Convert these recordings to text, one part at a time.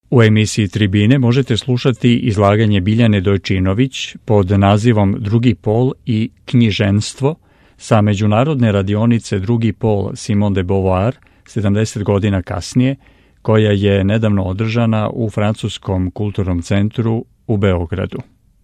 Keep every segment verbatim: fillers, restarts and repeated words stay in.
U emisiji Tribine možete slušati izlaganje Biljane Dojčinović pod nazivom Drugi pol i knjiženstvo sa međunarodne radionice Drugi pol Simone de Beauvoir sedamdeset godina kasnije, koja je nedavno održana u Francuskom kulturnom centru u Beogradu.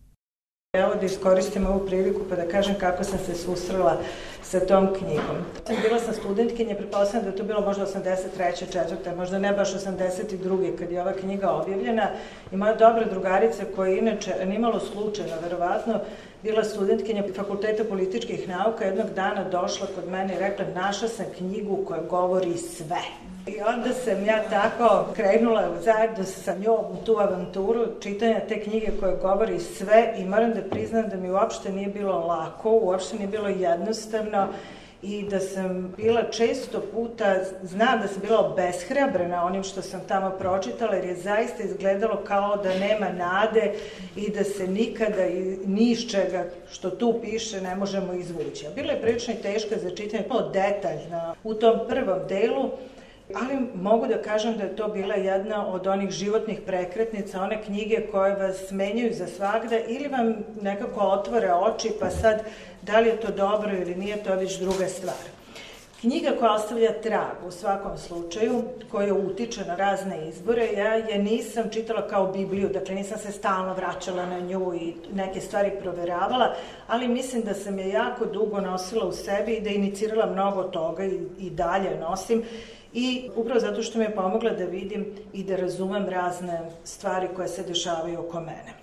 Evo da iskoristim ovu priliku pa da kažem kako sam se susrela sa tom knjigom. Bila sam studentkinja, pretpostavljam da je to bilo možda osamdeset treće, četvrte, možda ne baš osamdeset druge kad je ova knjiga objavljena i moja dobra drugarica koja je inače nimalo slučajno, verovatno, bila studentkinja Fakulteta političkih nauka, jednog dana došla kod mene i rekla našla sam knjigu koja govori sve. I onda sam ja tako krenula zajedno sa njom u tu avanturu čitanja te knjige koja govori sve i moram da priznam da mi uopšte nije bilo lako, uopšte nije bilo jednostavno i da sam bila često puta, znam da sam bila obeshrabrena onim što sam tamo pročitala jer je zaista izgledalo kao da nema nade i da se nikada ni iz čega što tu piše ne možemo izvući. Bila je prilično i teška za čitanje, malo detaljna u tom prvom delu, ali mogu da kažem da je to bila jedna od onih životnih prekretnica, one knjige koje vas menjaju za svagda ili vam nekako otvore oči, pa sad da li je to dobro ili nije, to je već druga stvar. Knjiga koja ostavlja trag u svakom slučaju, koja utiče na razne izbore, ja je nisam čitala kao Bibliju, dakle nisam se stalno vraćala na nju i neke stvari proveravala, ali mislim da sam je jako dugo nosila u sebi i da je inicirala mnogo toga i, i dalje nosim. I upravo zato što mi je pomogla da vidim i da razumem razne stvari koje se dešavaju oko mene.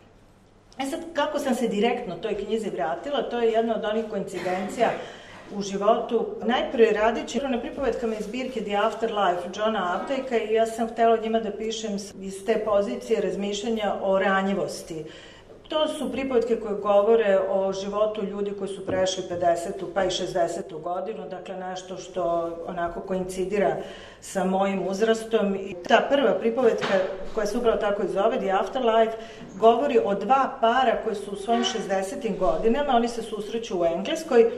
E sad, kako sam se direktno toj knjizi vratila, to je jedna od onih koincidencija u životu. Najprije radići na pripovetkama iz zbirke The Afterlife Johna Updikea i ja sam htela njima da pišem iz te pozicije razmišljanja o ranjivosti. To su pripovetke koje govore o životu ljudi koji su prešli pedesetu pa i šezdesetu godinu, dakle nešto što onako koincidira sa mojim uzrastom. I ta prva pripovetka koja se upravo tako i zove, The Afterlife, govori o dva para koji su u svojim šezdesetim godinama, oni se susreću u Engleskoj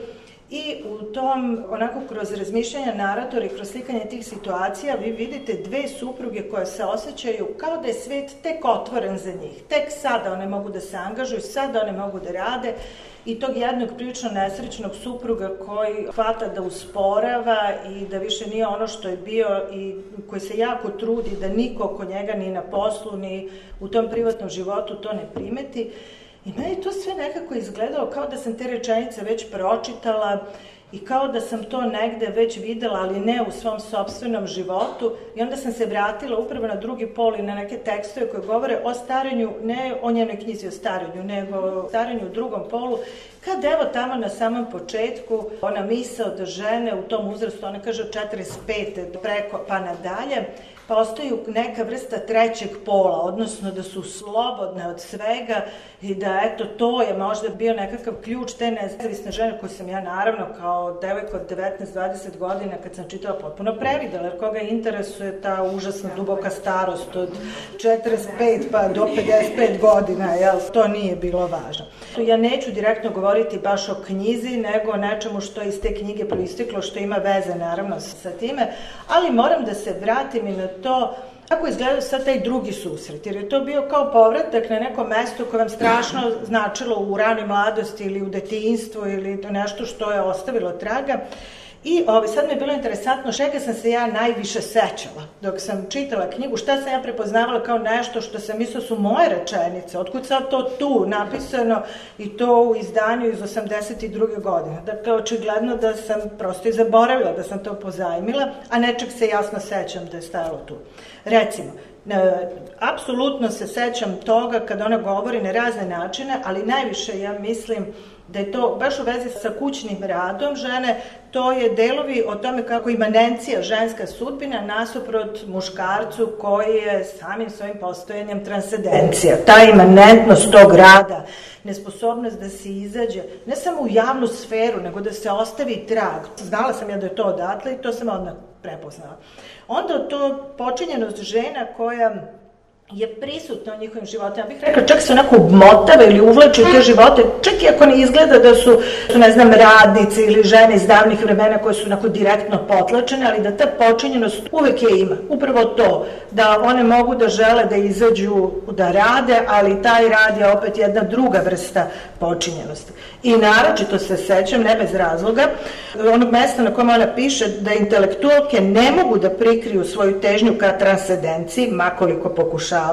i u tom, onako kroz razmišljanja naratora i kroz slikanje tih situacija vi vidite dve supruge koje se osjećaju kao da je svet tek otvoren za njih. Tek sada one mogu da se angažuju, sada one mogu da rade i tog jednog prilično nesrećnog supruga koji hvata da usporava i da više nije ono što je bio i koji se jako trudi da niko oko njega ni na poslu ni u tom privatnom životu to ne primeti. I meni to sve nekako izgledalo kao da sam te rečenice već pročitala i kao da sam to negde već videla, ali ne u svom sopstvenom životu. I onda sam se vratila upravo na drugi pol i na neke tekstove koje govore o starenju, ne o njenoj knjizi o starenju, nego o starenju u drugom polu. Kad evo tamo na samom početku ona misao da žene u tom uzrastu, ona kaže od četrdeset pete preko pa nadalje, postaju neka vrsta trećeg pola, odnosno da su slobodne od svega i da eto to je možda bio nekakav ključ te nezavisne žene koju sam ja naravno kao devojka od devetnaest dvadeset godina kad sam čitala potpuno previdela, jer koga interesuje ta užasna duboka starost od četrdeset pet pa do pedeset pet godina, jel, to nije bilo važno. Ja neću direktno govoriti baš o knjizi, nego o nečemu što je iz te knjige proisteklo, što ima veze naravno sa time, ali moram da se vratim i na to kako izgledao sad taj drugi susret, jer je to bio kao povratak na neko mesto koje vam strašno značilo u ranoj mladosti ili u detinjstvu ili nešto što je ostavilo traga. I ovaj, sad mi je bilo interesantno čega sam se ja najviše sećala dok sam čitala knjigu, šta sam ja prepoznavala kao nešto što sam mislila su moje rečenice, otkud sad to tu napisano i to u izdanju iz osamdeset druge godine. Dakle, očigledno da sam prosto i zaboravila da sam to pozajmila, a nečeg se jasno sećam da je stajalo tu. Recimo, E, apsolutno se sećam toga kad ona govori na razne načine, ali najviše ja mislim da je to baš u vezi sa kućnim radom žene, to je delovi o tome kako imanencija ženska sudbina nasuprot muškarcu koji je samim svojim postojanjem transcendencija. Ta imanentnost tog rada, nesposobnost da se izađe, ne samo u javnu sferu, nego da se ostavi trag. Znala sam ja da je to odatle i to sam odmah prepoznala. Onda to počinjenost žena koja je prisutno u njihovim životima. Ja bih rekla, čak se onako obmotava ili uvlači u te živote, čak i ako ne izgleda da su, su, ne znam, radnice ili žene iz davnih vremena koje su onako direktno potlačene, ali da ta počinjenost uvek je ima. Upravo to, da one mogu da žele da izađu da rade, ali taj rad je opet jedna druga vrsta počinjenosti. I naročito se sećam, ne bez razloga, onog mesta na kojem ona piše da intelektualke ne mogu da prikriju svoju težnju ka transcendenciji, makoliko pokušavaju,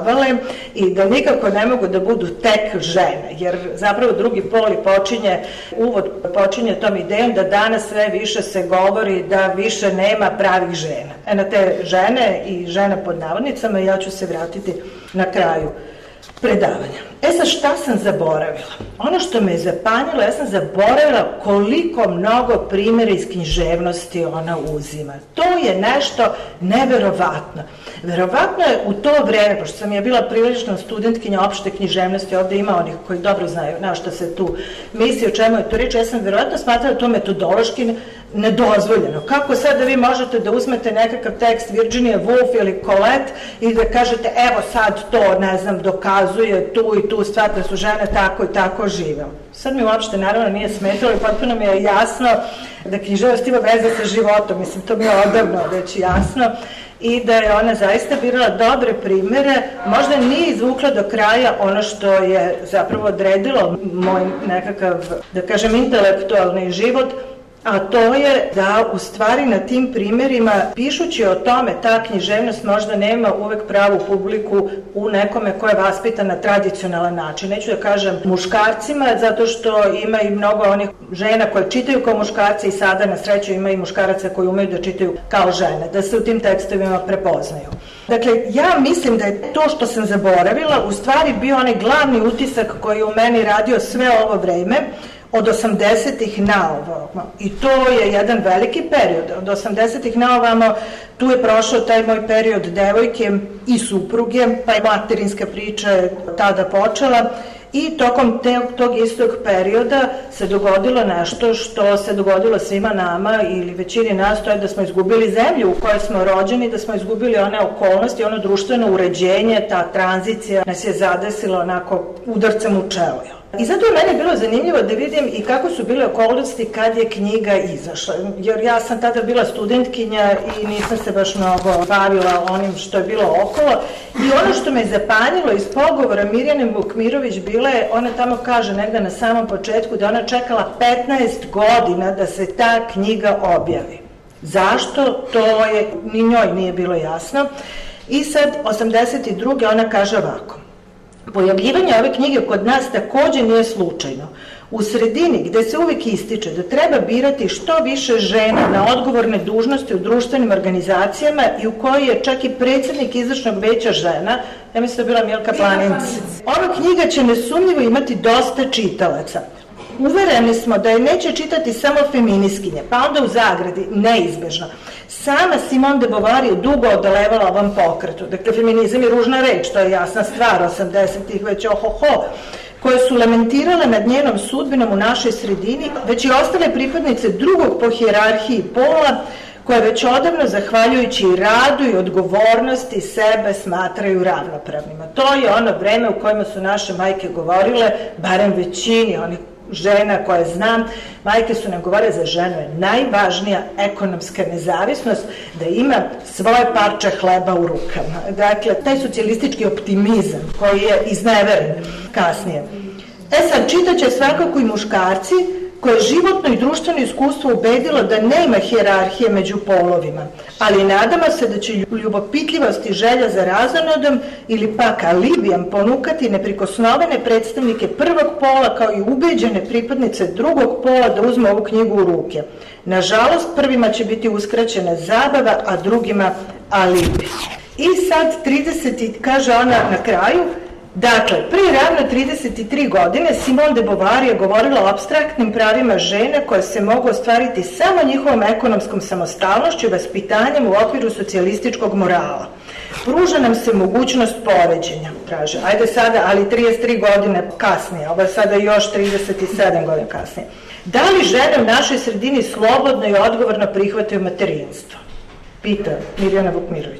i da nikako ne mogu da budu tek žene, jer zapravo drugi pol počinje, uvod počinje tom idejom da danas sve više se govori da više nema pravih žena. E na te žene i žene pod navodnicama ja ću se vratiti na kraju predavanja. E sad, šta sam zaboravila? Ono što me je zapanjilo, ja sam zaboravila koliko mnogo primjera iz književnosti ona uzima. To je nešto neverovatno. Verovatno je u to vreme, pošto sam ja bila prilična studentkinja opšte književnosti, ovde ima onih koji dobro znaju na što se tu misli, o čemu je to reč, ja sam verovatno smatrala to metodološki nedozvoljeno. Kako sad da vi možete da uzmete nekakav tekst Virginia Woolf ili Colette i da kažete evo sad to, ne znam, dokazuje tu i tu stvar da su žene tako i tako žive. Sad mi uopšte naravno nije smetalo i potpuno mi je jasno da književnost ima veze sa životom, mislim to mi je odavno već jasno, i da je ona zaista birala dobre primere, možda nije izvukla do kraja ono što je zapravo odredilo moj nekakav, da kažem, intelektualni život, a to je da u stvari na tim primjerima, pišući o tome, ta književnost možda nema uvek pravu publiku u nekome ko je vaspitan na tradicionalan način. Neću da kažem muškarcima, zato što ima i mnogo onih žena koje čitaju kao muškarci i sada na sreću ima i muškaraca koji umeju da čitaju kao žene, da se u tim tekstovima prepoznaju. Dakle, ja mislim da je to što sam zaboravila u stvari bio onaj glavni utisak koji je u meni radio sve ovo vreme, od osamdesetih na ovamo. I to je jedan veliki period. Od osamdesetih na ovamo tu je prošao taj moj period devojke i supruge, pa je materinska priča tada počela i tokom te, tog istog perioda se dogodilo nešto što se dogodilo svima nama ili većini nas, to je da smo izgubili zemlju u kojoj smo rođeni, da smo izgubili one okolnosti, ono društveno uređenje, ta tranzicija nas je zadesila onako udarcem u čelo. I zato je meni bilo zanimljivo da vidim i kako su bile okolnosti kad je knjiga izašla, jer ja sam tada bila studentkinja i nisam se baš mnogo bavila onim što je bilo okolo i ono što me je zapanjilo iz pogovora Mirjane Vukmirović bila je, ona tamo kaže negde na samom početku da ona čekala petnaest godina da se ta knjiga objavi. Zašto? To je, ni njoj nije bilo jasno. I sad, osamdeset druge ona kaže ovako: pojavljivanje ove knjige kod nas takođe nije slučajno. U sredini gde se uvek ističe da treba birati što više žena na odgovorne dužnosti u društvenim organizacijama i u kojoj je čak i predsjednik izvršnog veća žena, ja mislim da je bila Milka Planinc. Ova knjiga će nesumnjivo imati dosta čitalaca. Uvereni smo da je neće čitati samo feminiskinje, pa onda u zagradi, neizbežno. Sama Simone de Beauvoir je dugo odolevala ovom pokretu. Dakle, feminizam je ružna reč, to je jasna stvar, osamdesetih već ohoho, koje su lamentirale nad njenom sudbinom u našoj sredini, već i ostale pripadnice drugog po hijerarhiji pola, koje već odavno, zahvaljujući radu i odgovornosti, sebe smatraju ravnopravnima. To je ono vreme u kojima su naše majke govorile, barem većini onih žena koje znam, majke su nam govorile za ženu je najvažnija ekonomska nezavisnost, da ima svoje parče hleba u rukama. Dakle, taj socijalistički optimizam koji je izneveren kasnije. E sad, čitaće svakako i muškarci koje je životno i društveno iskustvo ubedilo da nema hijerarhije među polovima, ali nadamo se da će ljubopitljivost i želja za razonodom ili pak alibijom ponukati neprikosnovene predstavnike prvog pola kao i ubeđene pripadnice drugog pola da uzme ovu knjigu u ruke. Nažalost, prvima će biti uskraćena zabava, a drugima alibi. I sad, trideset, kaže ona na kraju, dakle, prije ravno trideset tri godine Simone de Beauvoir je govorila o apstraktnim pravima žene koje se mogu ostvariti samo njihovom ekonomskom samostalnošću i vaspitanjem u okviru socijalističkog morala. Pruža nam se mogućnost poređenja, traže. Ajde sada, ali trideset tri godine kasnije, ovo je sada još trideset sedam godina kasnije. Da li žene u našoj sredini slobodno i odgovorno prihvataju materinstvo? Pita Mirjana Vukmirović.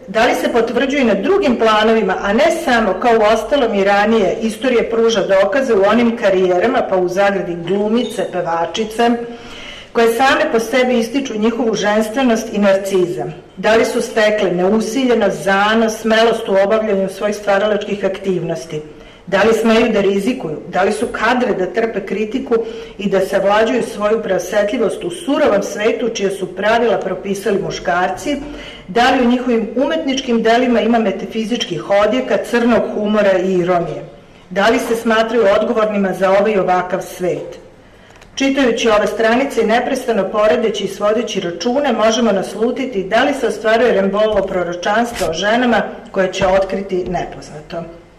da li se potvrđuje na drugim planovima, a ne samo kao u ostalom i ranije, istorije pruža dokaze u onim karijerama, pa u zagradi glumice, pevačice, koje same po sebi ističu njihovu ženstvenost i narcizam. Da li su stekle neusiljenost, zanos, smelost u obavljanju svojih stvaralačkih aktivnosti? Da li smeju da rizikuju? Da li su kadre da trpe kritiku i da savlađuju svoju preosetljivost u surovom svetu čije su pravila propisali muškarci? Da li u njihovim umetničkim delima ima metafizičkih odjeka, crnog humora i ironije? Da li se smatraju odgovornima za ovaj i ovakav svet? Čitajući ove stranice i neprestano poredeći i svodeći račune, možemo naslutiti da li se ostvaruje Rimbaudovo proročanstvo o ženama koje će otkriti nepoznato.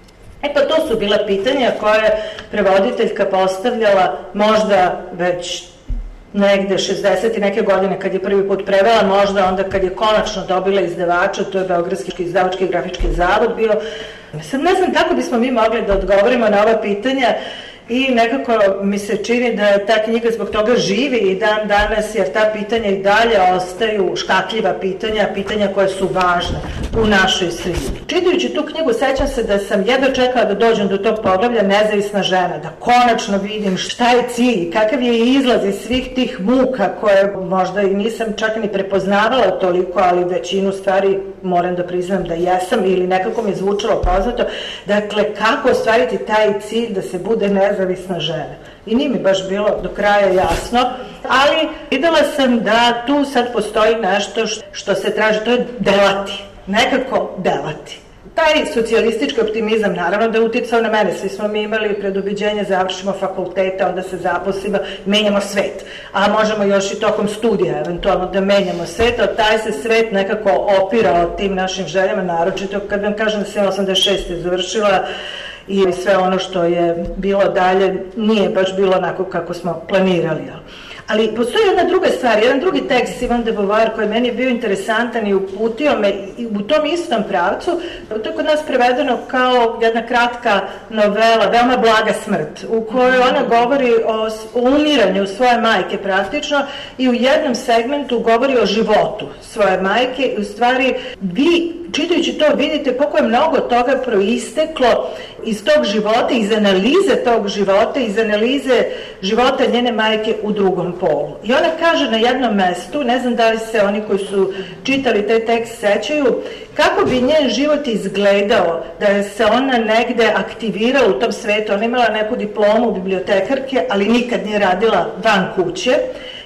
E pa to su bila pitanja koje je prevoditeljka postavljala možda već negde šezdeset i neke godine kad je prvi put prevela, možda onda kad je konačno dobila izdavača, to je Beogradski izdavački i grafički zavod bio. Sad ne znam kako bismo mi mogli da odgovorimo na ova pitanja i nekako mi se čini da ta knjiga zbog toga živi i dan danas, jer ta pitanja i dalje ostaju škakljiva pitanja, pitanja koje su važne u našoj sredini. Čitajući tu knjigu, sećam se da sam jedva čekala da dođem do tog poglavlja Nezavisna žena, da konačno vidim šta je cilj, kakav je izlaz iz svih tih muka koje možda i nisam čak ni prepoznavala toliko, ali većinu stvari moram da priznam da jesam ili nekako mi je zvučalo poznato. Dakle, kako ostvariti taj cilj da se bude nezavisna žena. I nije mi baš bilo do kraja jasno, ali videla sam da tu sad postoji nešto što se traži, to je delati, nekako delati. Taj socijalistički optimizam naravno da je uticao na mene, svi smo mi imali predubeđenje, završimo fakultete, onda se zaposlimo, menjamo svet, a možemo još i tokom studija eventualno da menjamo svet, a taj se svet nekako opirao tim našim željama, naročito kad vam kažem da sam osamdeset šeste završila i sve ono što je bilo dalje nije baš bilo onako kako smo planirali. Ali postoji jedna druga stvar, jedan drugi tekst Simone de Beauvoir koji meni je bio interesantan i uputio me u tom istom pravcu. To je kod nas prevedeno kao jedna kratka novela, veoma blaga smrt, u kojoj ona govori o, o umiranju svoje majke praktično i u jednom segmentu govori o životu svoje majke i u stvari vi čitajući to vidite koliko je mnogo toga proisteklo iz tog života, iz analize tog života, iz analize života njene majke u drugom polu. I ona kaže na jednom mestu, ne znam da li se oni koji su čitali taj tekst sećaju, kako bi njen život izgledao da se ona negde aktivirala u tom svetu. Ona imala neku diplomu bibliotekarke, ali nikad nije radila van kuće.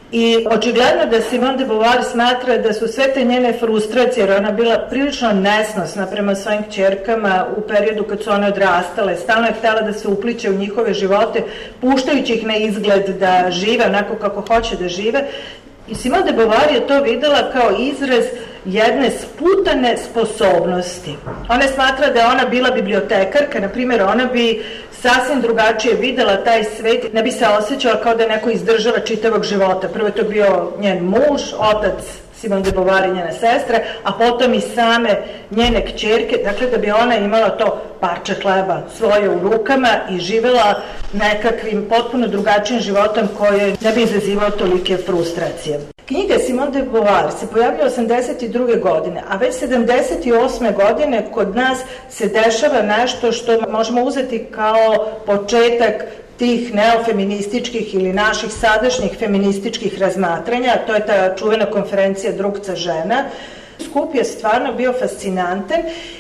I očigledno da Simone de Beauvoir smatra da su sve te njene frustracije, jer ona bila prilično nesnosna prema svojim kćerkama u periodu kad su one odrastale, stalno je htjela da se upliče u njihove živote, puštajući ih na izgled da žive onako kako hoće da žive. I Simone de Beauvoir je to videla kao izraz jedne sputane sposobnosti. Ona smatra da je ona bila bibliotekarka, na primjer, ona bi sasvim drugačije videla taj svet, ne bi se osjećala kao da je neko izdržava čitavog života. Prvo je to bio njen muž, otac Simone de Beauvoir i njene sestre, a potom i same njene kćerke, dakle da bi ona imala to parče hleba svoje u rukama i živela nekakvim potpuno drugačijim životom koji ne bi izazivao tolike frustracije. Knjiga Simone de Beauvoir se pojavlja osamdeset druge godine, a već sedamdeset osme godine kod nas se dešava nešto što možemo uzeti kao početak tih neofeminističkih ili naših sadašnjih feminističkih razmatranja, to je ta čuvena konferencija Drugca žena. Skup je stvarno bio fascinantan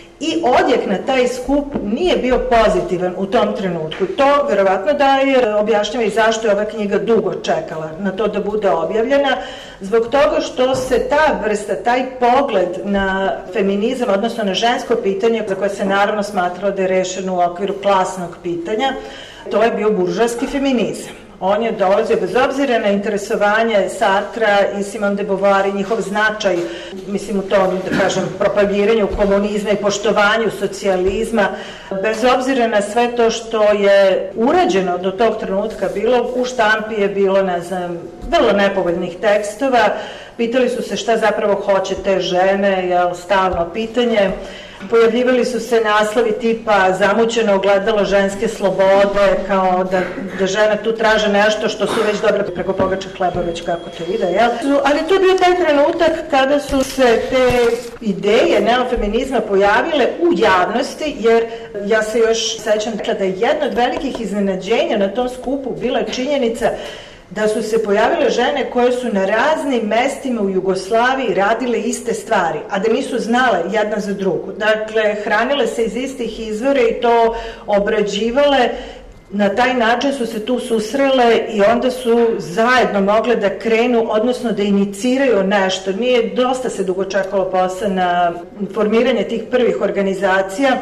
i odjek na taj skup nije bio pozitivan u tom trenutku. To verovatno da je objašnjava i zašto je ova knjiga dugo čekala na to da bude objavljena, zbog toga što se ta vrsta, taj pogled na feminizam, odnosno na žensko pitanje, za koje se naravno smatralo da je rešeno u okviru klasnog pitanja, to je bio buržoaski feminizam. On je dolazio bez obzira na interesovanje Sartra i Simone de Beauvoir i njihov značaj, mislim u tom, da kažem, propagiranju komunizma i poštovanju socijalizma, bez obzira na sve to što je urađeno do tog trenutka, bilo u štampi je bilo, ne znam, vrlo nepovoljnih tekstova, pitali su se šta zapravo hoće te žene, jel, stalno pitanje. Pojavljivali su se naslovi tipa zamućeno ogledalo ženske slobode, kao da, da žene tu traže nešto što su već dobre preko pogača hleba, već kako to ide, jel? Ali to je bio taj trenutak kada su se te ideje neofeminizma pojavile u javnosti, jer ja se još sećam da je jedno od velikih iznenađenja na tom skupu bila činjenica da su se pojavile žene koje su na raznim mestima u Jugoslaviji radile iste stvari, a da nisu znale jedna za drugu. Dakle, hranile se iz istih izvora i to obrađivale. Na taj način su se tu susrele i onda su zajedno mogle da krenu, odnosno da iniciraju nešto. Nije dosta se dugo čekalo posle na formiranje tih prvih organizacija,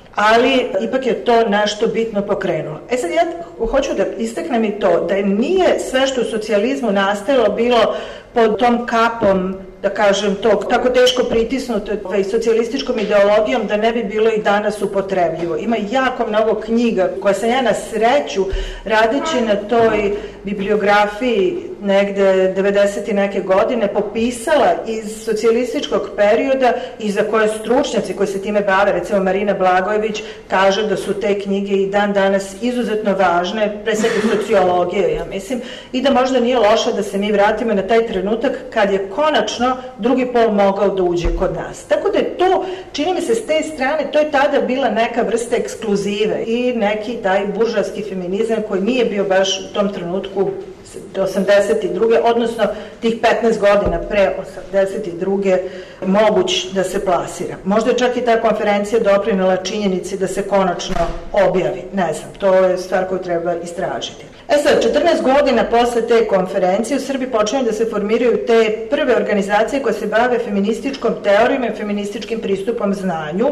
ali ipak je to nešto bitno pokrenulo. E sad ja hoću da istaknem i to, da nije sve što u socijalizmu nastajalo bilo pod tom kapom, da kažem, tog tako teško pritisnuto i socijalističkom ideologijom da ne bi bilo i danas upotrebljivo. Ima jako mnogo knjiga koje sam ja na sreću radeći na toj bibliografiji negde devedeset i neke godine popisala iz socijalističkog perioda i za koje stručnjaci koji se time bave, recimo Marina Blagojević, kaže da su te knjige i dan danas izuzetno važne, pre svega sociologije, ja mislim, i da možda nije loše da se mi vratimo na taj trenutak kad je konačno drugi pol mogao da uđe kod nas. Tako da je to, čini mi se s te strane, to je tada bila neka vrsta ekskluzive i neki taj buržovski feminizam koji nije bio baš u tom trenutku osamdeset druge odnosno tih petnaest godina pre osamdeset druge moguć da se plasira. Možda je čak i ta konferencija doprinela činjenici da se konačno objavi. Ne znam, to je stvar koju treba istražiti. E sad, četrnaest godina posle te konferencije u Srbiji počinju da se formiraju te prve organizacije koje se bave feminističkom teorijom i feminističkim pristupom znanju.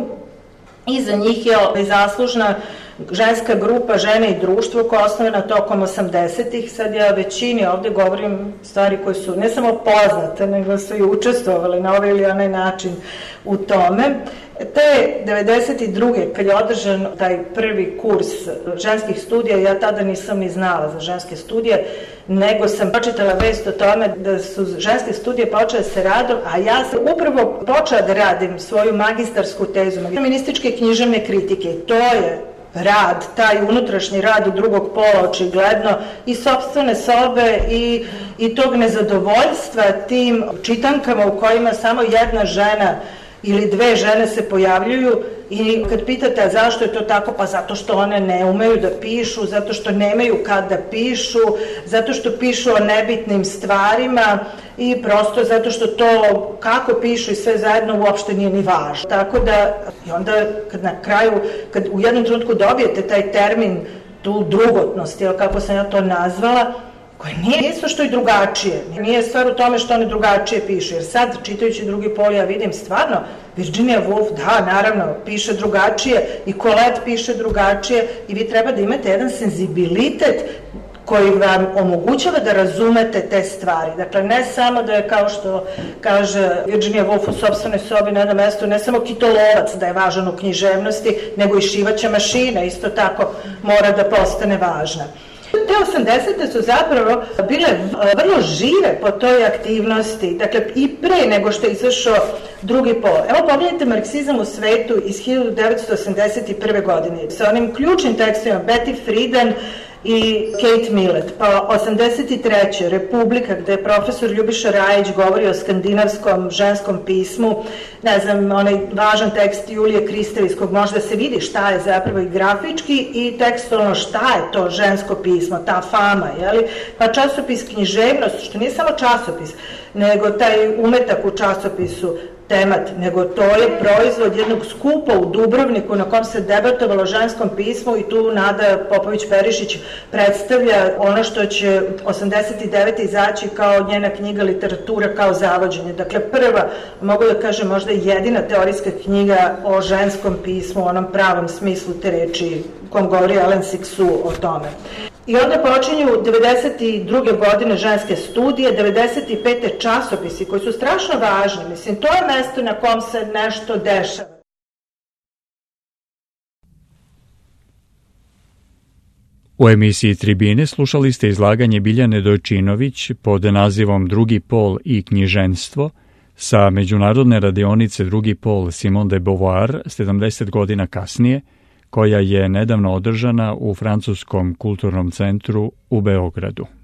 I za njih je zaslužna ženska grupa Žene i društvo koja je osnovena tokom osamdesetih. Sad ja većini ovde govorim stvari koje su ne samo poznate, nego su i učestvovali na ovaj ili onaj način u tome. Te devedeset druge kad je održan taj prvi kurs ženskih studija, ja tada nisam ni znala za ženske studije, nego sam pročitala vest o tome da su ženske studije počele sa radom, a ja sam upravo počela da radim svoju magistarsku tezu, feminističke književne kritike. To je rad, taj unutrašnji rad u drugog pola, očigledno, i sopstvene sobe i, i tog nezadovoljstva tim čitankama u kojima samo jedna žena ili dve žene se pojavljuju i kad pitate a zašto je to tako, pa zato što one ne umeju da pišu, zato što nemaju kad da pišu, zato što pišu o nebitnim stvarima i prosto zato što to kako pišu i sve zajedno uopšte nije ni važno. Tako da, i onda kad na kraju, kad u jednom trenutku dobijete taj termin, tu drugotnost, ili kako sam ja to nazvala, koje nije isto što i drugačije. Nije stvar u tome što one drugačije pišu, jer sad, čitajući drugi pol, ja vidim stvarno, Virginia Woolf, da, naravno, piše drugačije i Colette piše drugačije i vi treba da imate jedan senzibilitet koji vam omogućava da razumete te stvari. Dakle, ne samo da je, kao što kaže Virginia Woolf u sopstvenoj sobi na jednom mestu, ne samo kitolovac da je važan u književnosti, nego i šivaća mašina isto tako mora da postane važna. Te osamdesete su zapravo bile vrlo žive po toj aktivnosti, dakle i pre nego što je izašao drugi pol. Evo pogledajte Marksizam u svetu iz hiljadu devetsto osamdeset prve. godine sa onim ključnim tekstovima Betty Friedan i Kate Millett. Pa osamdeset treće. Republika, gde je profesor Ljubiša Rajić govori o skandinavskom ženskom pismu, ne znam, onaj važan tekst Julije Kristev, iz kog možda se vidi šta je zapravo i grafički i tekstualno šta je to žensko pismo, ta fama, jeli? Pa časopis Književnost, što nije samo časopis, nego taj umetak u časopisu temat, nego to je proizvod jednog skupa u Dubrovniku na kom se debatovalo o ženskom pismu i tu Nada Popović-Perišić predstavlja ono što će osamdeset devete. izaći kao njena knjiga Literatura kao zavođenje. Dakle, prva, mogu da kažem možda jedina teorijska knjiga o ženskom pismu, u onom pravom smislu te reči, kom govori Ellen Sixou o tome. I onda počinju devedeset druge. godine ženske studije, devedeset pete. časopisi koji su strašno važni. Mislim, to je mesto na kom se nešto dešava. U emisiji Tribine slušali ste izlaganje Biljane Dojčinović pod nazivom Drugi pol i knjiženstvo sa međunarodne radionice Drugi pol Simone de Beauvoir sedamdeset godina kasnije, koja je nedavno održana u Francuskom kulturnom centru u Beogradu.